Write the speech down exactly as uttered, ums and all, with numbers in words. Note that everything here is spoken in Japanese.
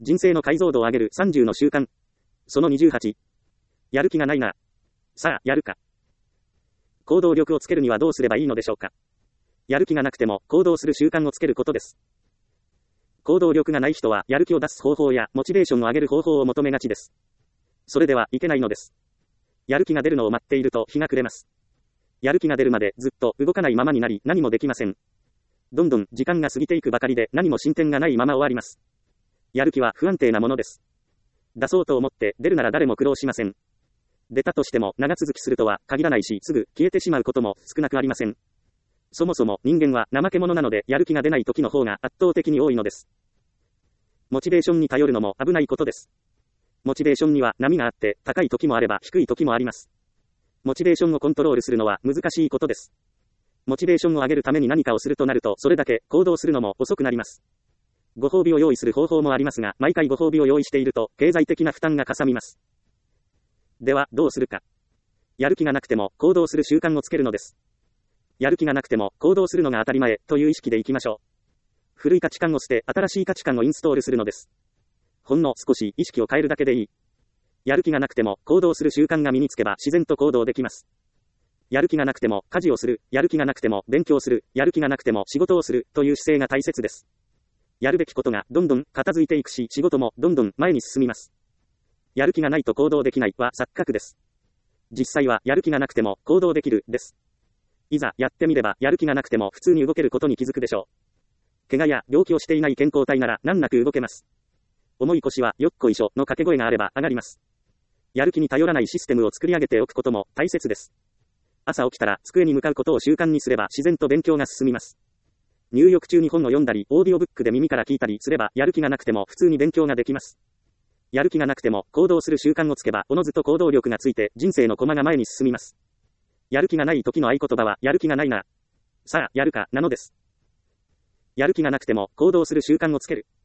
人生の解像度を上げるさんじゅうの習慣。そのにじゅうはち。やる気がないな。さあ、やるか。行動力をつけるにはどうすればいいのでしょうか。やる気がなくても行動する習慣をつけることです。行動力がない人はやる気を出す方法やモチベーションを上げる方法を求めがちです。それではいけないのです。やる気が出るのを待っていると日が暮れます。やる気が出るまでずっと動かないままになり何もできません。どんどん時間が過ぎていくばかりで何も進展がないまま終わります。やる気は不安定なものです。出そうと思って出るなら誰も苦労しません。出たとしても長続きするとは限らないし、すぐ消えてしまうことも少なくありません。そもそも人間は怠け者なのでやる気が出ない時の方が圧倒的に多いのです。モチベーションに頼るのも危ないことです。モチベーションには波があって高い時もあれば低い時もあります。モチベーションをコントロールするのは難しいことです。モチベーションを上げるために何かをするとなるとそれだけ行動するのも遅くなります。ご褒美を用意する方法もありますが、毎回ご褒美を用意していると経済的な負担がかさみます。ではどうするか。やる気がなくても行動する習慣をつけるのです。やる気がなくても行動するのが当たり前という意識でいきましょう。古い価値観を捨て新しい価値観をインストールするのです。ほんの少し意識を変えるだけでいい。やる気がなくても行動する習慣が身につけば自然と行動できます。やる気がなくても家事をする、やる気がなくても勉強する、やる気がなくても仕事をするという姿勢が大切です。やるべきことがどんどん片付いていくし、仕事もどんどん前に進みます。やる気がないと行動できないは錯覚です。実際はやる気がなくても行動できるです。いざやってみればやる気がなくても普通に動けることに気づくでしょう。怪我や病気をしていない健康体なら難なく動けます。重い腰はよっこいしょの掛け声があれば上がります。やる気に頼らないシステムを作り上げておくことも大切です。朝起きたら机に向かうことを習慣にすれば自然と勉強が進みます。入浴中に本を読んだり、オーディオブックで耳から聞いたりすればやる気がなくても普通に勉強ができます。やる気がなくても行動する習慣をつけばおのずと行動力がついて人生の駒が前に進みます。やる気がない時の合言葉はやる気がないな。さあ、やるかなのです。やる気がなくても行動する習慣をつける。